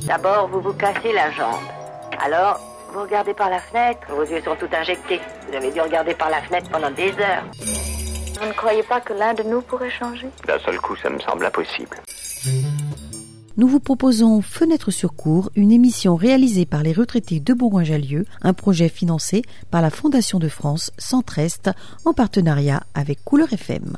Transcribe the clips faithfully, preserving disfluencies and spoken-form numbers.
D'abord, vous vous cassez la jambe. Alors, vous regardez par la fenêtre. Vos yeux sont tout injectés. Vous avez dû regarder par la fenêtre pendant des heures. Vous ne croyez pas que l'un de nous pourrait changer ? D'un seul coup, ça me semble impossible. Nous vous proposons Fenêtre sur cour, une émission réalisée par les retraités de Bourgoin-Jallieu, un projet financé par la Fondation de France Centre-Est en partenariat avec Couleur F M.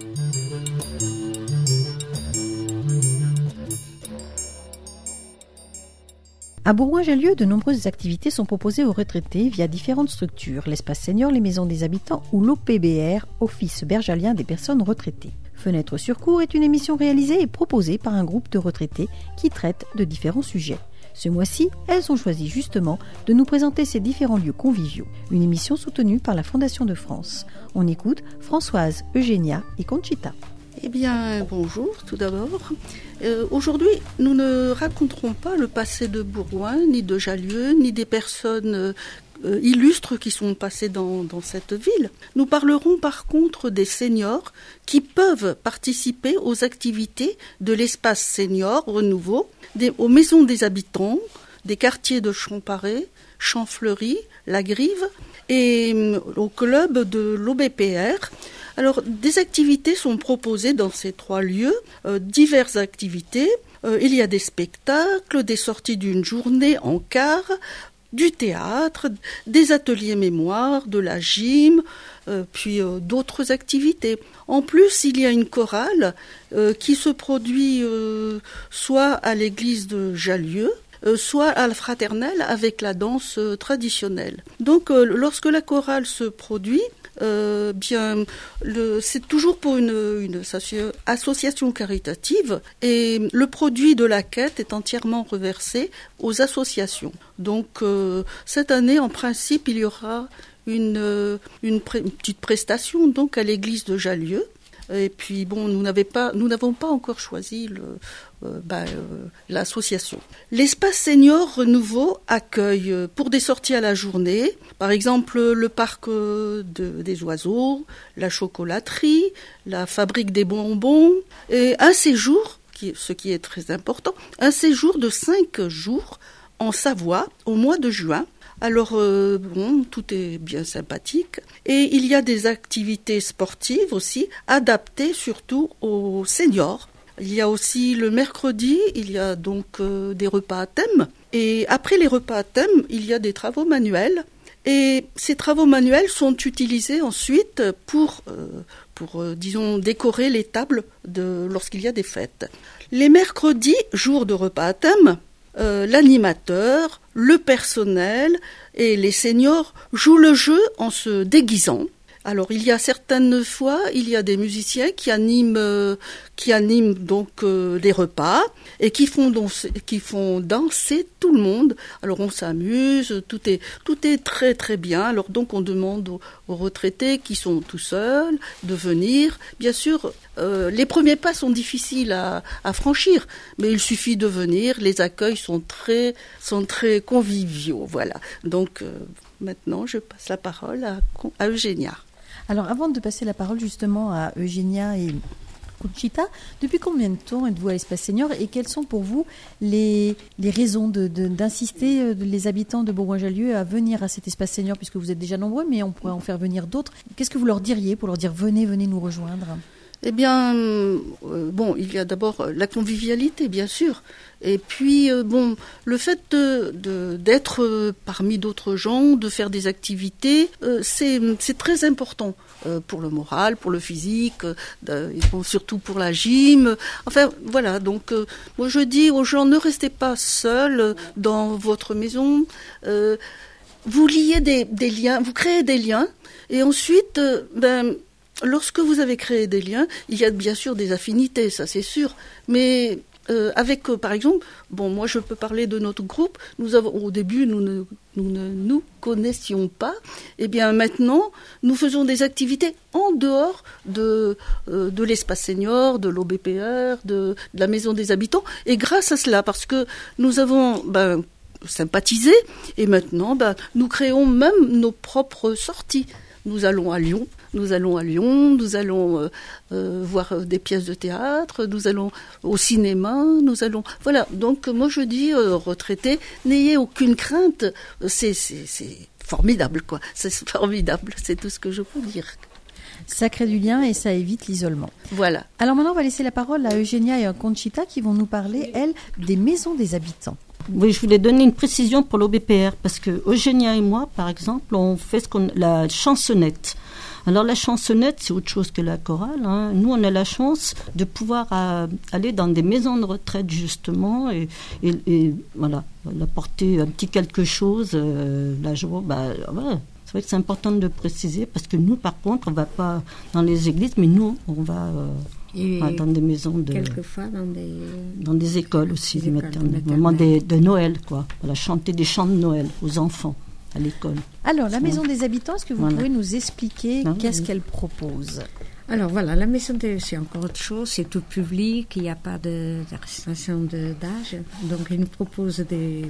À Bourgoin-Jallieu, de nombreuses activités sont proposées aux retraités via différentes structures, l'espace senior, les maisons des habitants ou l'O P B R, Office bergalien des personnes retraitées. Fenêtre sur cour est une émission réalisée et proposée par un groupe de retraités qui traite de différents sujets. Ce mois-ci, elles ont choisi justement de nous présenter ces différents lieux conviviaux. Une émission soutenue par la Fondation de France. On écoute Françoise, Eugénia et Conchita. Eh bien, bonjour tout d'abord. Euh, aujourd'hui, nous ne raconterons pas le passé de Bourgoin, ni de Jallieu, ni des personnes euh, illustres qui sont passées dans, dans cette ville. Nous parlerons par contre des seniors qui peuvent participer aux activités de l'espace senior Renouveau, des, aux maisons des habitants, des quartiers de Champparé, Champfleury, La Grive et euh, au club de l'O B P R. Alors, des activités sont proposées dans ces trois lieux, euh, diverses activités. Euh, il y a des spectacles, des sorties d'une journée en car, du théâtre, des ateliers mémoire, de la gym, euh, puis euh, d'autres activités. En plus, il y a une chorale euh, qui se produit euh, soit à l'église de Jallieu, Euh, soit à la fraternelle avec la danse euh, traditionnelle. Donc, euh, lorsque la chorale se produit, euh, bien, le, c'est toujours pour une, une association caritative et le produit de la quête est entièrement reversé aux associations. Donc, euh, cette année, en principe, il y aura une, une, pré, une petite prestation donc à l'église de Jallieu. Et puis bon, nous n'avons pas, nous n'avons pas encore choisi le, euh, bah, euh, l'association. L'espace senior Renouveau accueille euh, pour des sorties à la journée, par exemple le parc euh, de, des oiseaux, la chocolaterie, la fabrique des bonbons, et un séjour, qui, ce qui est très important, un séjour de cinq jours en Savoie au mois de juin. Alors, euh, bon, tout est bien sympathique. Et il y a des activités sportives aussi, adaptées surtout aux seniors. Il y a aussi le mercredi, il y a donc euh, des repas à thème. Et après les repas à thème, il y a des travaux manuels. Et ces travaux manuels sont utilisés ensuite pour, euh, pour euh, disons, décorer les tables de, lorsqu'il y a des fêtes. Les mercredis, jours de repas à thème, Euh, l'animateur, le personnel et les seniors jouent le jeu en se déguisant. Alors il y a certaines fois, il y a des musiciens qui animent, euh, qui animent donc euh, des repas et qui font, danser, qui font danser tout le monde. Alors on s'amuse, tout est, tout est très très bien. Alors donc on demande aux, aux retraités qui sont tout seuls de venir. Bien sûr, euh, les premiers pas sont difficiles à, à franchir, mais il suffit de venir. Les accueils sont très, sont très conviviaux. Voilà. Donc euh, maintenant je passe la parole à, à Eugénia. Alors, avant de passer la parole justement à Eugénia et Conchita, depuis combien de temps êtes-vous à l'espace senior et quelles sont pour vous les, les raisons de, de, d'inciter les habitants de Bourgoin-Jallieu à venir à cet espace senior, puisque vous êtes déjà nombreux, mais on pourrait en faire venir d'autres. Qu'est-ce que vous leur diriez pour leur dire « venez, venez nous rejoindre » ? Eh bien, euh, bon, il y a d'abord la convivialité, bien sûr. Et puis, euh, bon, le fait de, de, d'être euh, parmi d'autres gens, de faire des activités, euh, c'est, c'est très important euh, pour le moral, pour le physique, euh, de, bon, surtout pour la gym. Enfin, voilà, donc, euh, moi je dis aux gens, ne restez pas seuls dans votre maison. Euh, vous liez des, des liens, vous créez des liens, et ensuite, euh, ben... lorsque vous avez créé des liens, il y a bien sûr des affinités, ça c'est sûr, mais euh, avec, euh, par exemple, bon, moi je peux parler de notre groupe, nous avons, au début nous ne nous, ne, nous connaissions pas, et bien maintenant nous faisons des activités en dehors de, euh, de l'espace senior, de l'O B P R, de, de la maison des habitants, et grâce à cela, parce que nous avons... Ben, sympathisé, et maintenant ben, nous créons même nos propres sorties. Nous allons à Lyon, nous allons à Lyon, nous allons euh, euh, voir des pièces de théâtre, nous allons au cinéma, nous allons... Voilà, donc moi je dis, euh, retraités, n'ayez aucune crainte, c'est, c'est, c'est formidable, quoi. C'est formidable, c'est tout ce que je peux dire. Ça crée du lien et ça évite l'isolement. Voilà. Alors maintenant, on va laisser la parole à Eugénia et à Conchita qui vont nous parler, elles, des maisons des habitants. Oui, je voulais donner une précision pour l'O B P R, parce que Eugénia et moi, par exemple, on fait ce qu'on la chansonnette. Alors la chansonnette, c'est autre chose que la chorale. Hein. Nous, on a la chance de pouvoir euh, aller dans des maisons de retraite, justement, et, et, et voilà, apporter un petit quelque chose. Euh, la joie, bah, ouais. C'est vrai que c'est important de préciser, parce que nous, par contre, on ne va pas dans les églises, mais nous, on va... Euh, Et ah, dans des maisons de... Quelquefois dans des... Dans des écoles aussi, des, des maternelles. Moment de, de Noël, quoi. Voilà, chanter des chants de Noël aux enfants à l'école. Alors, la Maison des Habitants, est-ce que vous voilà. pouvez nous expliquer non, qu'est-ce oui. qu'elle propose ? Alors voilà, la maison des... c'est encore autre chose, c'est tout public, il n'y a pas de, de restriction de, d'âge. Donc, ils nous proposent des...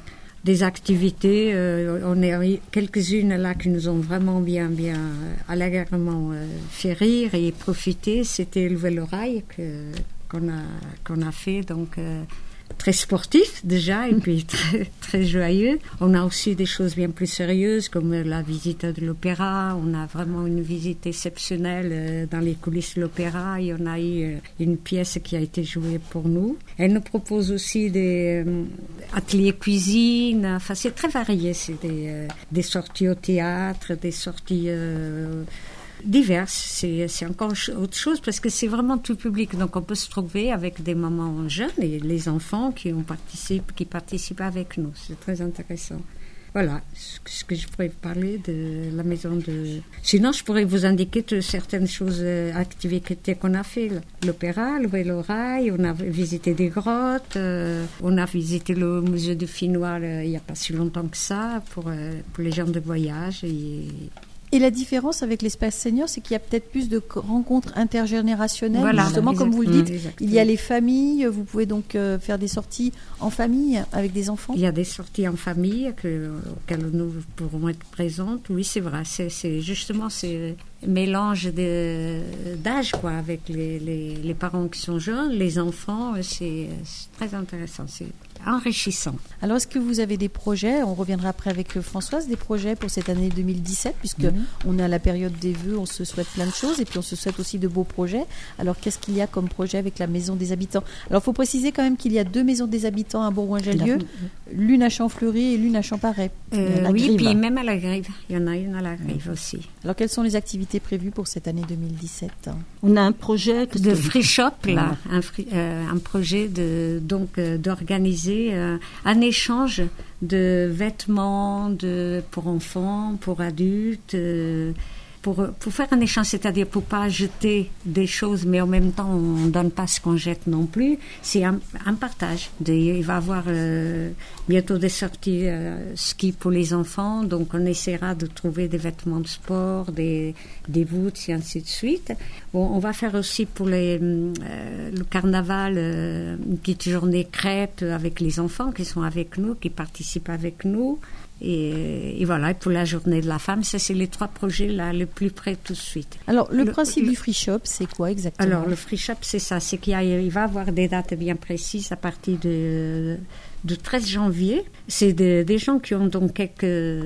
des activités, euh, on est quelques-unes là qui nous ont vraiment bien, bien allègrement euh, fait rire et profiter. C'était le vélo-rail que, qu'on a, qu'on a fait, donc euh, très sportif déjà et puis très, très joyeux. On a aussi des choses bien plus sérieuses comme la visite de l'opéra. On a vraiment une visite exceptionnelle euh, dans les coulisses de l'opéra. Il y en a eu euh, une pièce qui a été jouée pour nous. Elle nous propose aussi des euh, ateliers cuisine. Enfin, c'est très varié. C'est des, euh, des sorties au théâtre, des sorties... Euh, diverses, c'est, c'est encore autre chose parce que c'est vraiment tout public, donc on peut se trouver avec des mamans jeunes et les enfants qui, ont participé, qui participent avec nous, c'est très intéressant. Voilà ce que je pourrais parler de la maison de... Sinon, je pourrais vous indiquer de certaines choses, activités qu'on a fait. L'opéra, le vélo-rail, on a visité des grottes, euh, on a visité le musée de Finnois euh, il n'y a pas si longtemps que ça, pour, euh, pour les gens de voyage et... Et la différence avec l'espace senior, c'est qu'il y a peut-être plus de rencontres intergénérationnelles. Voilà, justement, exact, comme vous le dites, exactement. Il y a les familles. Vous pouvez donc euh, faire des sorties en famille avec des enfants. Il y a des sorties en famille que, auxquelles nous pourrons être présentes. Oui, c'est vrai. C'est, c'est justement c'est mélange de, d'âge quoi, avec les, les, les parents qui sont jeunes, les enfants. C'est, c'est très intéressant. C'est enrichissant. Alors, est-ce que vous avez des projets ? On reviendra après avec Françoise, des projets pour cette année deux mille dix-sept, puisque mmh. on est à la période des vœux, on se souhaite plein de choses, et puis on se souhaite aussi de beaux projets. Alors, qu'est-ce qu'il y a comme projet avec la Maison des Habitants ? Alors, il faut préciser quand même qu'il y a deux maisons des habitants à Bourgoin-Jallieu, l'une à Champfleury et l'une à Champaret. Euh, oui, puis même à la Grive. Il y en a une à la Grive mmh. aussi. Alors, quelles sont les activités prévues pour cette année deux mille dix-sept ? On a un projet... De free shop, là. Un, free, euh, un projet de, donc, euh, d'organiser Euh, un échange de vêtements de, pour enfants, pour adultes, euh, pour, pour faire un échange, c'est-à-dire pour pas jeter des choses, mais en même temps on donne pas ce qu'on jette non plus. C'est un, un partage. De, il va y avoir euh, bientôt des sorties euh, ski pour les enfants, donc on essaiera de trouver des vêtements de sport, des, des boots et ainsi de suite. Bon, on va faire aussi pour les, euh, le carnaval euh, une petite journée crêpe avec les enfants qui sont avec nous, qui participent avec nous. Et, et voilà, et pour la journée de la femme, ça c'est les trois projets là le plus près tout de suite. Alors le, le principe le, du free shop, c'est quoi exactement ? Alors le free shop, c'est ça, c'est qu'il y a, il va y avoir des dates bien précises à partir de, de treize janvier. C'est de, des gens qui ont donc quelques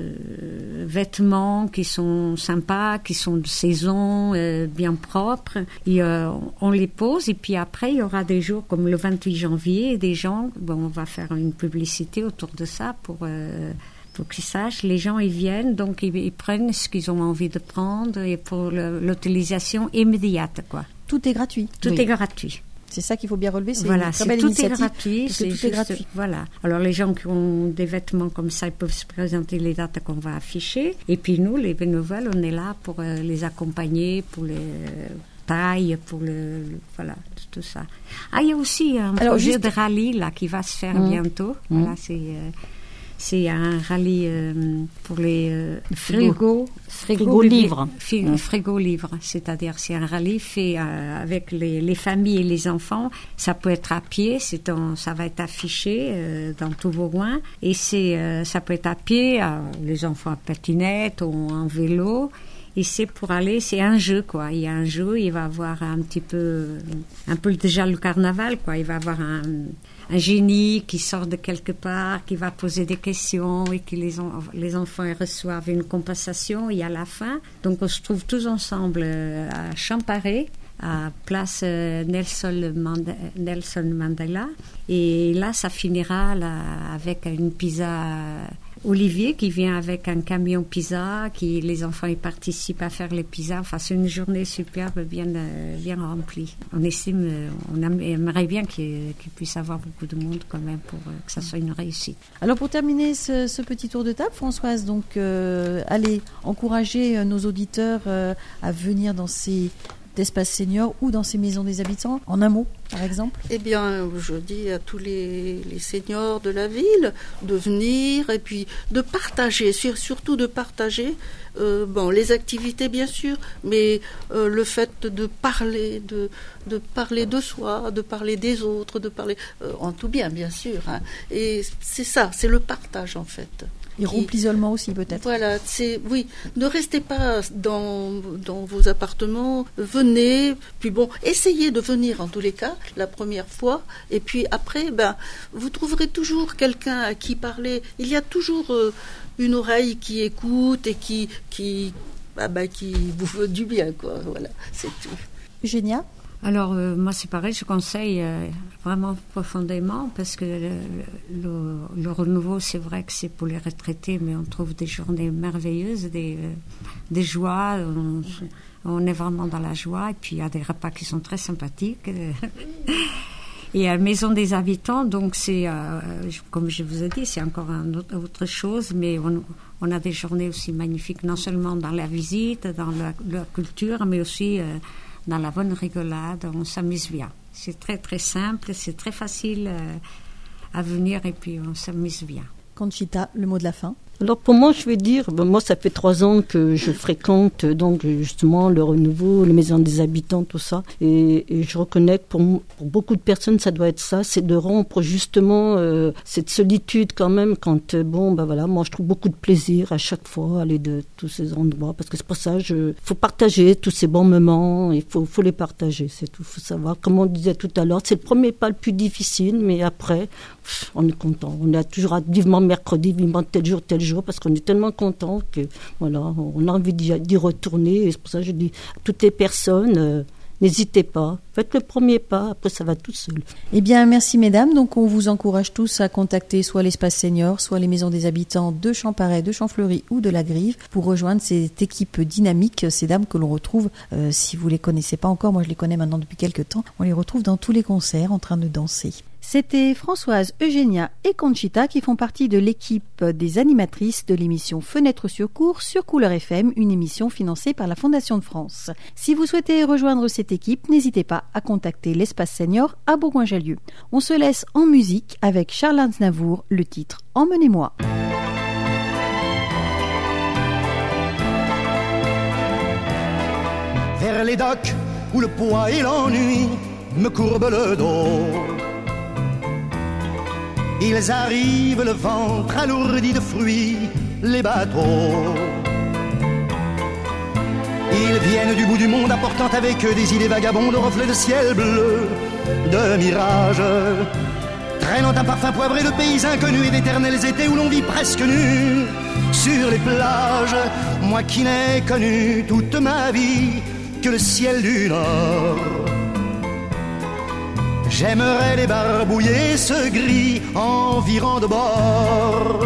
vêtements qui sont sympas, qui sont de saison, euh, bien propres. Et euh, on les pose et puis après il y aura des jours comme le vingt-huit janvier, des gens, bon, on va faire une publicité autour de ça pour euh, pour qu'ils sachent, les gens ils viennent, donc ils, ils prennent ce qu'ils ont envie de prendre et pour le, l'utilisation immédiate, quoi. Tout est gratuit. Tout oui. est gratuit. C'est ça qu'il faut bien relever, c'est voilà, une très c'est, belle tout initiative. Est gratuit, c'est c'est tout juste, est gratuit. Voilà. Alors les gens qui ont des vêtements comme ça, ils peuvent se présenter les dates qu'on va afficher. Et puis nous, les bénévoles, on est là pour euh, les accompagner, pour les euh, tailles, pour le, le voilà, tout ça. Ah, il y a aussi un Alors, projet juste... de rallye là qui va se faire mmh. bientôt. Mmh. Voilà, c'est euh, c'est un rallye euh, pour les euh, frigos, frigo livres, frigo, frigo livres, c'est-à-dire c'est un rallye fait euh, avec les, les familles et les enfants. Ça peut être à pied, c'est en, ça va être affiché euh, dans tout Bourgoin, et c'est euh, ça peut être à pied, euh, les enfants à patinette ou en vélo. Et c'est pour aller, c'est un jeu, quoi. Il y a un jeu, il va avoir un petit peu, un peu déjà le carnaval, quoi. Il va avoir un, un génie qui sort de quelque part, qui va poser des questions et que les, les enfants reçoivent une compensation. Et à la fin, donc on se trouve tous ensemble à Champaret, à place Nelson Mandela, Nelson Mandela. Et là, ça finira là, avec une pizza Olivier qui vient avec un camion pizza, qui les enfants y participent à faire les pizzas. Enfin, c'est une journée superbe, bien, bien remplie. On estime, on aimerait bien qu'il, qu'il puisse avoir beaucoup de monde quand même pour que ça soit une réussite. Alors pour terminer ce, ce petit tour de table, Françoise, donc euh, allez encourager nos auditeurs euh, à venir dans ces d'espaces seniors ou dans ces maisons des habitants, en un mot, par exemple? Eh bien, je dis à tous les, les seniors de la ville de venir et puis de partager, surtout de partager euh, bon, les activités, bien sûr, mais euh, le fait de parler, de, de parler de soi, de parler des autres, de parler euh, en tout bien, bien sûr. Hein. Et c'est ça, c'est le partage, en fait. Et rompre l'isolement aussi, peut-être. Voilà, c'est, oui, ne restez pas dans, dans vos appartements, venez, puis bon, essayez de venir en tous les cas, la première fois, et puis après, ben, vous trouverez toujours quelqu'un à qui parler. Il y a toujours euh, une oreille qui écoute et qui, qui, ah ben, qui vous veut du bien, quoi, voilà, c'est tout. Eugénia ? Alors, euh, moi, c'est pareil, je conseille euh, vraiment profondément parce que le, le, le renouveau, c'est vrai que c'est pour les retraités, mais on trouve des journées merveilleuses, des, euh, des joies, on, on est vraiment dans la joie, et puis il y a des repas qui sont très sympathiques. Et à la Maison des Habitants, donc c'est, euh, comme je vous ai dit, c'est encore une autre, autre chose, mais on, on a des journées aussi magnifiques, non seulement dans la visite, dans la, la culture, mais aussi euh, dans la bonne rigolade, on s'amuse bien. C'est très très simple, c'est très facile euh, à venir et puis on s'amuse bien. Conchita, le mot de la fin. Alors pour moi, je vais dire, ben moi ça fait trois ans que je fréquente donc justement le renouveau, les maisons des habitants, tout ça, et, et je reconnais que pour, pour beaucoup de personnes ça doit être ça, c'est de rompre justement euh, cette solitude quand même quand euh, bon ben voilà, moi je trouve beaucoup de plaisir à chaque fois à aller de tous ces endroits parce que c'est pour ça je faut partager tous ces bons moments, il faut faut les partager, c'est tout, faut savoir comme on disait tout à l'heure, c'est le premier pas le plus difficile, mais après pff, on est content, on a toujours hâte, vivement mercredi, vivement tel jour tel jour parce qu'on est tellement content que voilà, on a envie d'y, d'y retourner. Et c'est pour ça que je dis à toutes les personnes, euh, n'hésitez pas, faites le premier pas, après ça va tout seul. Eh bien, merci mesdames. Donc, on vous encourage tous à contacter soit l'espace senior, soit les maisons des habitants de Champaret, de Champfleury ou de la Grive pour rejoindre cette équipe dynamique, ces dames que l'on retrouve, euh, si vous les connaissez pas encore, moi je les connais maintenant depuis quelques temps, on les retrouve dans tous les concerts en train de danser. C'était Françoise, Eugénia et Conchita qui font partie de l'équipe des animatrices de l'émission Fenêtre sur cour sur Couleur F M, une émission financée par la Fondation de France. Si vous souhaitez rejoindre cette équipe, n'hésitez pas à contacter l'Espace Senior à Bourgoin-Jallieu. On se laisse en musique avec Charles Aznavour, le titre « Emmenez-moi ». Vers les docks où le poids et l'ennui me courbent le dos, ils arrivent le ventre alourdi de fruits, les bateaux. Ils viennent du bout du monde apportant avec eux des idées vagabondes, reflets de ciel bleu, de mirages, traînant un parfum poivré de pays inconnus et d'éternels étés où l'on vit presque nu sur les plages. Moi qui n'ai connu toute ma vie que le ciel du Nord, j'aimerais débarbouiller ce gris environ de bord.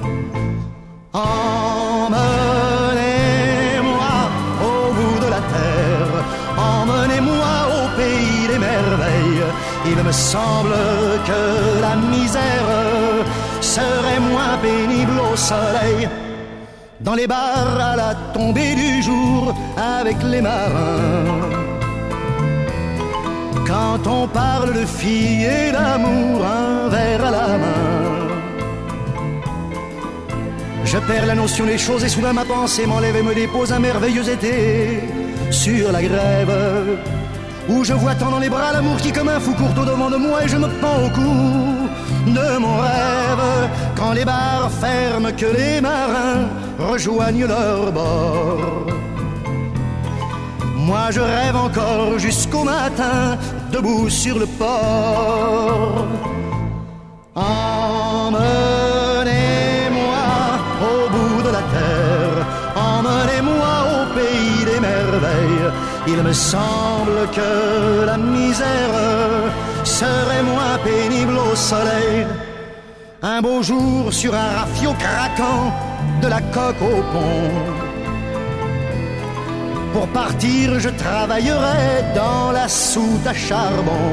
Emmenez-moi au bout de la terre, emmenez-moi au pays des merveilles. Il me semble que la misère serait moins pénible au soleil, dans les bars à la tombée du jour avec les marins. Quand on parle de filles et d'amour, un verre à la main, je perds la notion des choses et soudain ma pensée m'enlève et me dépose un merveilleux été sur la grève, où je vois tant dans les bras l'amour qui comme un fou court au devant de moi et je me pends au cou de mon rêve. Quand les bars ferment, que les marins rejoignent leur bord, Moi je rêve encore jusqu'au matin, debout sur le port. Emmenez-moi au bout de la terre, emmenez-moi au pays des merveilles. Il me semble que la misère serait moins pénible au soleil. Un beau jour sur un rafio craquant, de la coque au pont. Pour partir, je travaillerai dans la soute à charbon.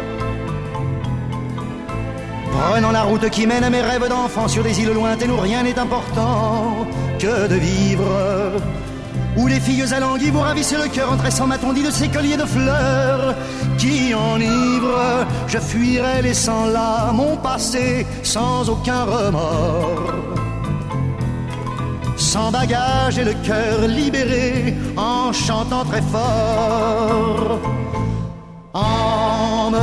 Prenant la route qui mène à mes rêves d'enfant sur des îles lointaines où rien n'est important que de vivre. Où les filles alanguies vous ravissent le cœur en tressant ma tondie de ces colliers de fleurs qui enivrent. Je fuirai laissant là mon passé sans aucun remords. Sans bagage et le cœur libéré, en chantant très fort. Emmenez-moi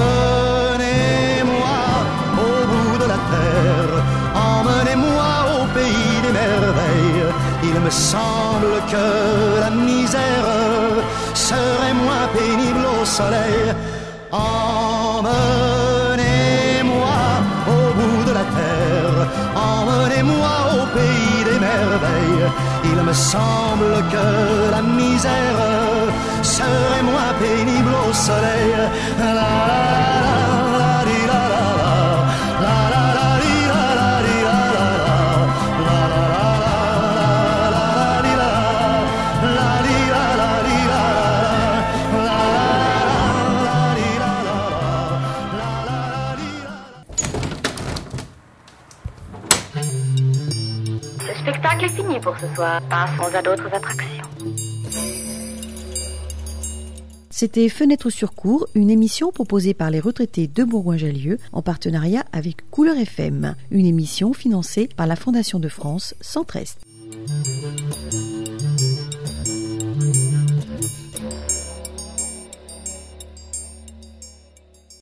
au bout de la terre, emmenez-moi au pays des merveilles. Il me semble que la misère serait moins pénible au soleil. Emmenez-moi au bout de la terre, emmenez-moi au pays des merveilles. Il me semble que la misère serait moins pénible au soleil. La la la la di la la la la la la di la la di la la la la la la di la la di la la di la la la di la la di la. Le spectacle est fini pour ce soir. Passons à d'autres attractions. C'était Fenêtre sur cour, une émission proposée par les retraités de Bourgoin-Jallieu en partenariat avec Couleur F M, une émission financée par la Fondation de France Centre Est.